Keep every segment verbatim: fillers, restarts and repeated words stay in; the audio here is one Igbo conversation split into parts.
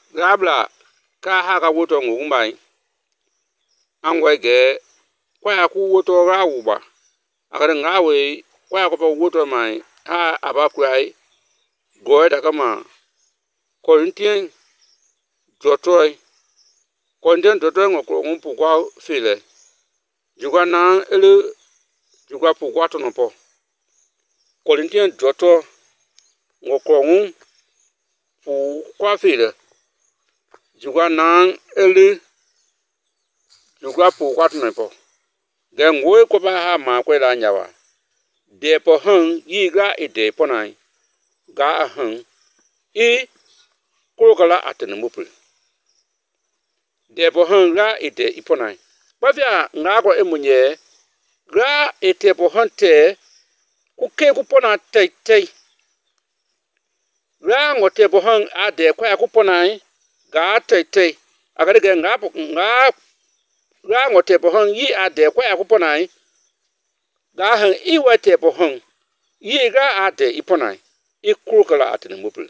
gabla ka ha ka woto ngumbai angwe ge kwa ya ku woto ga uba akare ngawe kwa ya ko woto mai ha abakwai go da kama Corinthian jotoi Corinthian jotoi ngoko ngumpu kwa file juga na ele juga pu kwa tono po Corinthian joto ngoko ngum pu kwa file juga na ele juga pu kwa tono po gen wo ko ba ha ma kwe la nyawa de po han yi ga ide po nai ga han i ko kala atene mopul de po han ga ide iponai ba via nga ko emunye ga ite po han te ku ke ku pona tai tai ga ngote po han ade kwa ku ponai ga tai tai agade ga nga po nga ga ngote po han yi ade kwa ku ponai ga han i wete po han yi ga ade iponai ikuru kala atene mopul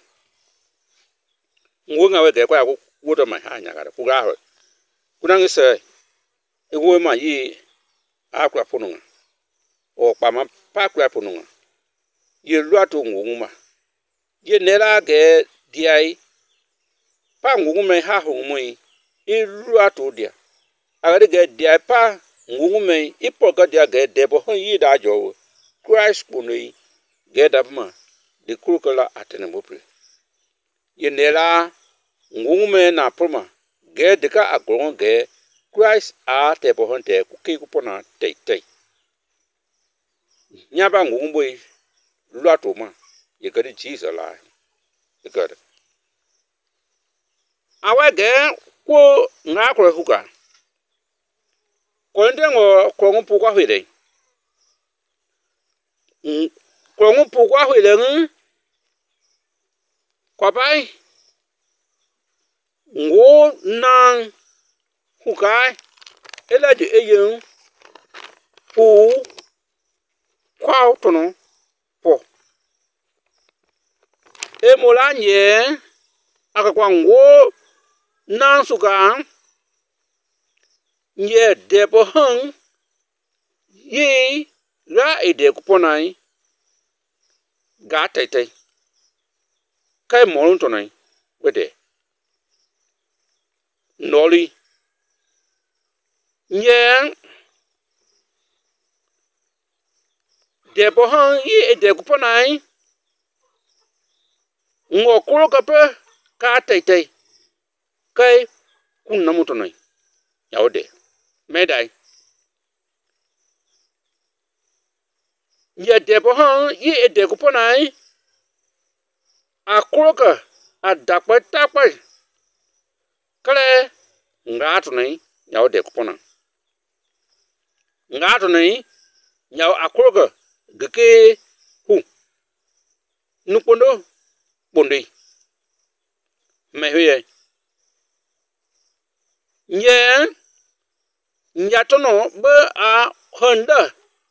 ngo nga we ga kwa ku wodo ma ha nya ga ku ga ho kuna ngise ewo ma yi akwa ponunga o pa ma pa kwa ponunga ye luato nguma ye nela ge diai pa ngume ha ho mui i luato dia agade ge diai pa ngume ipo ga dia ge debo ho yi da jo Christ punui ge da ma de kurukala atene mopre ye nela ngume na proma ge de ka agron ge Christ a te po honte ku ki ku pona tei tei nyaba ngumbo luato ma ye ka di Jesus la ye ka awe ge ku nga ko huka ko ndengo ko ngumpu kwa hwede ko ngumpu kwa hwede kwa bai ngo nang hukai ela de eyen pu kwa tono po e molanye akakwa ngo nang suka nye debo hang yi ra ide kuponai ga tete kai molun tonai wede noli nye debo han yi ede kuponai ngo kuro kape ka tete kai kunna mutonai yaude medai nye debo han yi ede kuponai akroka adakpa takpa kale ngatu nei yaude kupona ngatu nei nyau akroka geke hu nupondo bondi mehye nye nyatono be a honda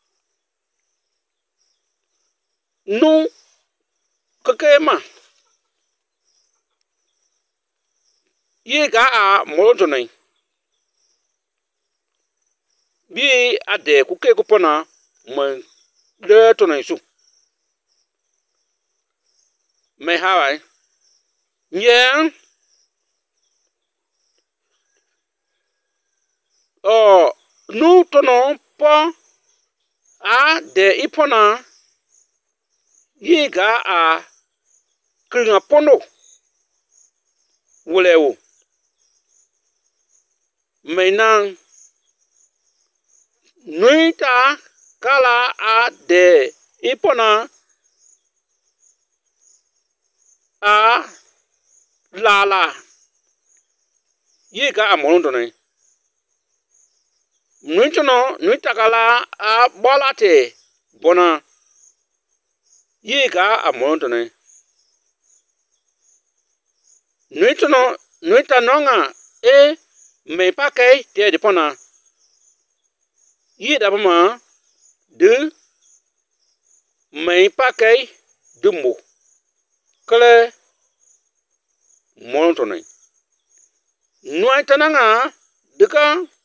nu kakema yi ga a moloto nei bi ade kuke kupona mo le to nei su me hawai nye o nu tono po a de ipona yi ga a kringa pono wulewo mainang nuita kala a de ipona a lala yi ga a molondo nei nuitono nuita kala a bolate bona yi ga a molondo nei nuitono nuita nonga e me pakai te de pona yi da ma de me pakai dumbo kale monto nei noi tananga dika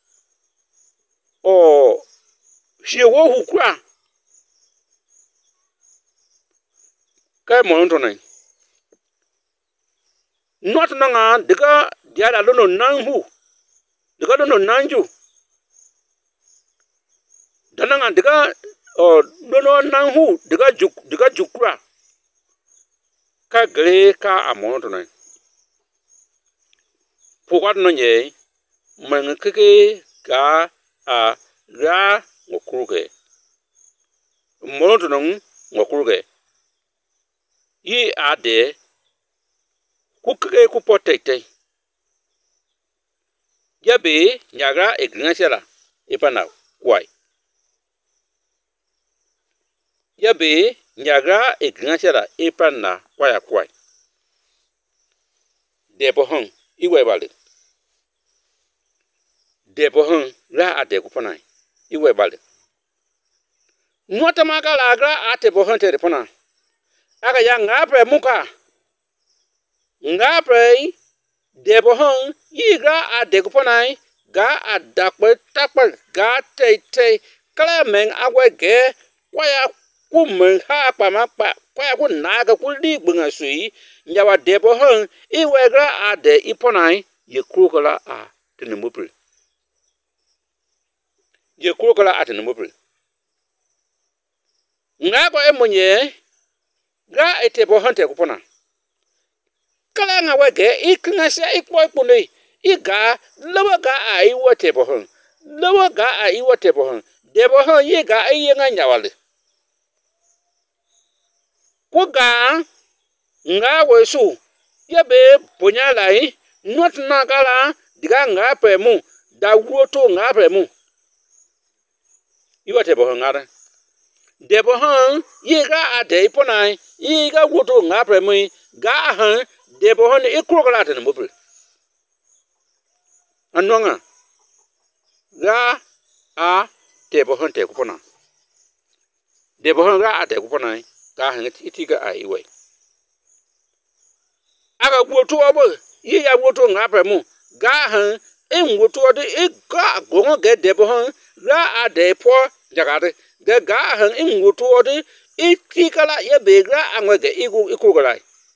o shewo hukwa kai mon to nai not nanga dika diala lono nanhu dika lono nanju dananga dika o lono nanhu dika juk dika jukra ka gre ka amon to nai pukwat no nye mang keke ga a ra ngokruge mon to nong ngokruge yi ade kukeke ku potete yabe nyaga ignaciala ipana kwai yabe nyaga ignaciala ipana kwaya kwai debohon iwe bale debohon la ade kuponai iwe bale nuata makala agra ate bohon te pona aga ya ngapre muka ngapre debohon yigra ade kuponai ga adakpe takpe ga tete kala men agwege kwaya kumen ha pa makpa kwaya ku naga ku ligbunga sui nyawa debohon iwegra ade iponai ye krukala a tenemupri ye krukala a tenemupri ngago emonye ga etebohon te kupona kala nga wege iknasa ikpoipuni iga lawa ga a iwote bohon lawa ga a iwote bohon debohon yiga ayenga nyawale kuga nga wesu yabe ponyalai not nagala diga nga premu da woto nga premu iwote bohon ngara debohon yiga ade iponai yiga woto nga premu ga han debohon ikrokala tene mopre anonga ga a debohon te kupona debohon ga ade kupona ga han itiga a iwe aga woto obo yi ya woto nga premu ga han en woto de iga gongo ge debohon ga ade po jagade ga ga han en woto de itikala ye begra angwege igu ikrokala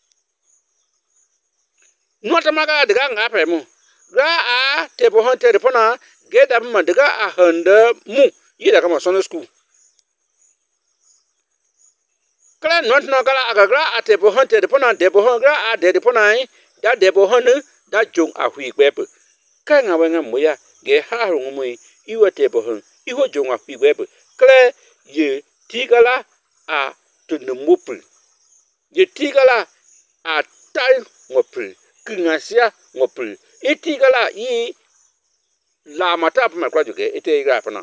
nota maga daga nga premu ga a tebohon telefona ge da ma daga a handa mu yi daga ma sonno school kala not no kala aga gra a tebohon telefona debohon gra a telefona da debohon da jong a hui pepe ka nga wenga moya ge ha ru mu iwa tebohon iho jong a hui pepe kala ye tigala a tunumupul ye tigala a tai ngopul kingasia ngopul itigala yi la mata pa makwajuge ite igra pana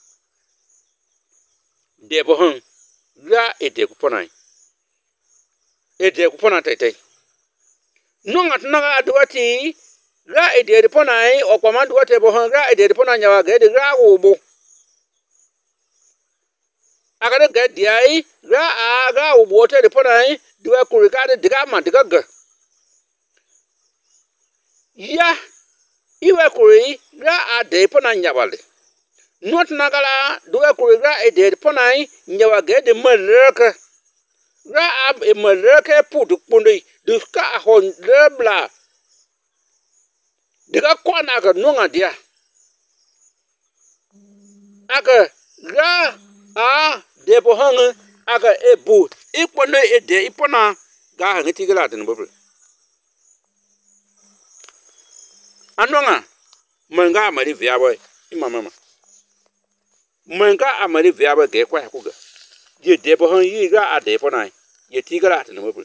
debohon la ete kupona ete kupona tete nonga tunaga adwati la ete depona o kwa mandwate bohon la ete depona nyawa ge de gra ubu agade ge diai la a ga ubu te depona duwa kurikade diga ma diga ge ya iwe kuri ga ade pona nyawale not nagala duwe kuri ga ade pona nyawa ge de malaka ga ab e malaka putu pundi du ka hon lebla diga kona ga nonga dia aga ga a de bohang aga ebu ipona ede ipona ga ngati gala tin bobu anonga manga amari viabo ima mama manga amari viabo ge kwa kuga ye debohon yi ga ade pona ye tigala atene mobul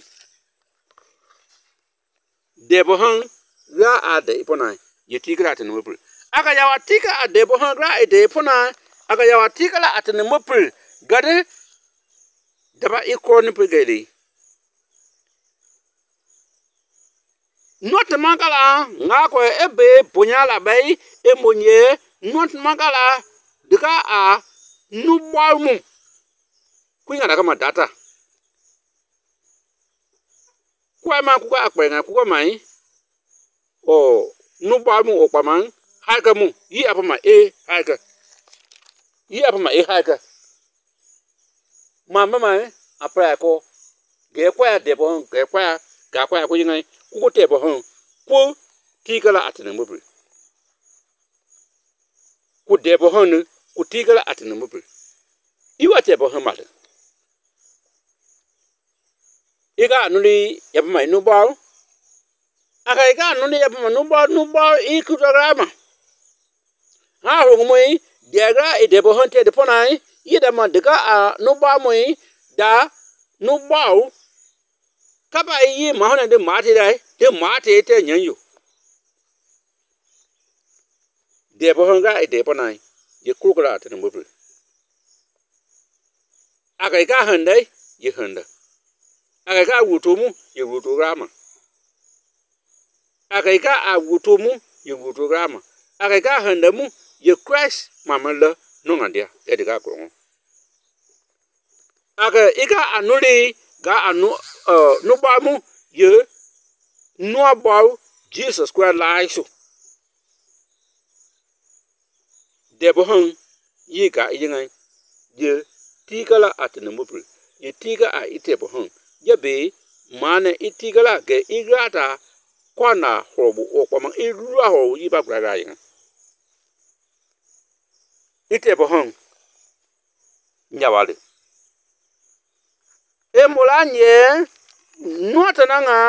debohon ga ade pona ye tigala atene mobul aga yawa tiga ade bohon ga ade pona aga yawa tigala atene mobul gade daba ikoni pegeli not magala ngako ebe ponyala bay emonye not magala dika a nubamu kwinga daga madata kwa ma kuka akwenga kuka mai o nu ba mu o paman ha ka mu yi apa ma e ha ka yi apa ma e ha ka ma ma ma apra ko ge kwa de bo ge kwa ga kwa ko yin ku ko te bo hon ku ti kala atene mo bi ku de bo hon ku ti kala atene mo bi i wa te bo hon ma i ga nu li ya pa ma nu ba aka i ga nu li ya pa ma nu ba nu ba i ku ra ma ha ho mo i de ga i de bo hon te de po nai i da ma de ga a nu ba mo i da nu ba ka ba yi ma ho na de ma te dai de ma te te nyan yu de bo hon ga i de po nai ye ku ra te mo bi aka i ga han dai ye han da aka i ga wu to mu ye wu to ra ma aka i ga a wu to mu ye wu to ra ma aka i ga han da mu ye crash ma ma la no nga dia e de ga ko aka i ga anu li ga anu uh nu ba mu ye nu ba Jesus Christ lai so de bo hon yi ga yi ngai ye tigala atene mo pri ye tiga a ite bo hon ye be mane itigala ge igrata kwana hobu o kwa ma iru aho yi ba gra ga yin ite bo hon nyawale e molanye nuota na nga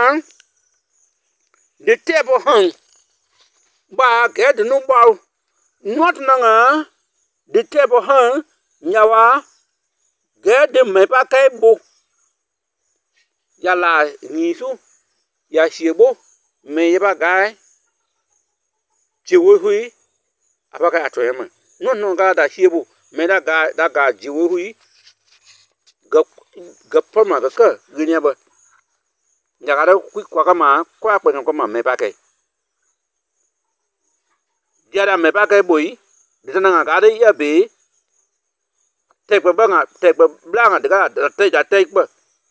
de te bo hon ba ge de nu ba nuota na nga de te bo hon nyawa ge de me pa kai bo ya la nisu ya shebo me ye ba gai jiwo hui aba ka atoyema no no ga da shebo me da ga da ga jiwo hui ga ga pama ga ka ginya ba ya ga da ku kwa ka ma kwa kwa ka ma me ba kai ya da me ba kai boi de na ga da ya be te ba ba nga te ba bla nga de ga da te da te ba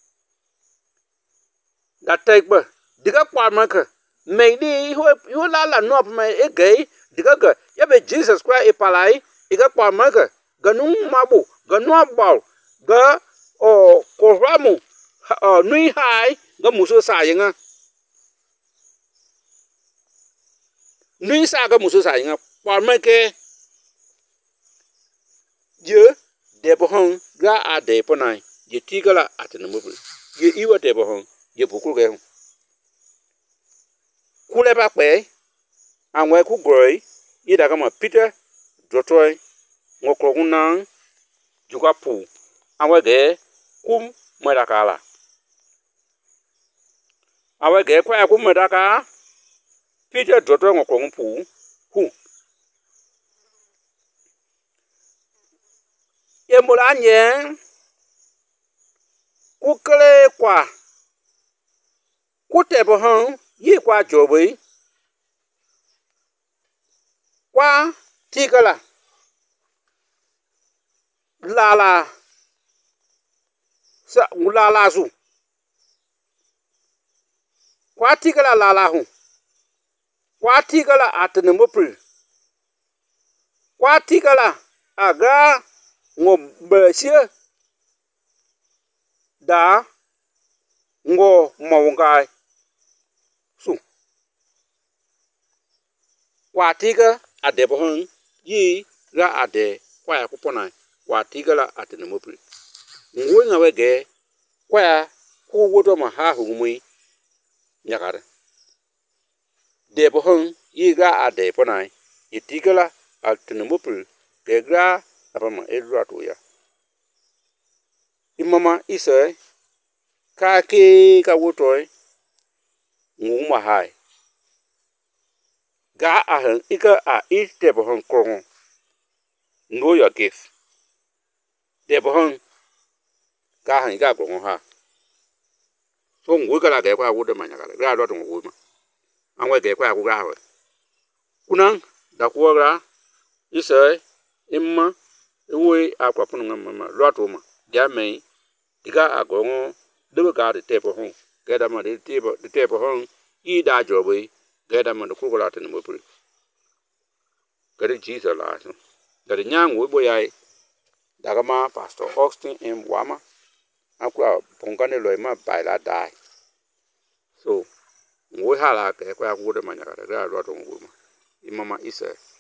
da te ba diga kwa ma ka me di ho ho la la no pa e ge diga ga ya be Jesus Christ e palai e ga kwa ma ka ga nu ma bu ga no ba ga o ko ramu nui hai ga mu so sa yin a nui sa ga mu so sa yin a kwa ma ke je de bo hon ga a de po nai je tigala atene mo bi ye iwa de bo hon ye bu ku ge kule ba pe anwe ku groi yi da kama Peter Dotoi ngokro kunan juga pu anwe ge kum medakala anwe ge kwa ku medaka Peter Dotoi ngokro pu hu ye mulanye ku kele kwa ku te bo hon yi kwa jobi kwa tigala lala sa ulala zu kwa tigala lala hu kwa tigala atene mo pri kwa tigala aga ngo besie da ngo mawungai su kwa tiga ade bo hon yi ga ade kwa ya kupona kwa tiga la atene mo pri ngwe nga wege kwa ya ku woto ma ha hu mu nyakare de bo hon yi ga ade pona yi tiga la atene mo pri ge gra apa ma edra to ya imama ise ka ke ka woto ngu ma hai ga a han ika a ite bo hon kron know your gift de bo hon ga han ga kron ha so ngu ga la ga kwa wo de ma nya ga ga do to ngu ma anwe ga kwa ku ga ho kunan da ko ga ise imma ewe akwa punu ma ma lo to ma ja me diga agongo de ga de te bo hon ga da ma de te bo de te bo hon yi da jo bo gada man ku ko la tan mo pur gari Jesus la so gari nyang wo boyai daga ma pastor Austin M Wama akwa bongane loy ma baila dai so wo hala ke kwa ku de manya ga ra ro to nguma imama isa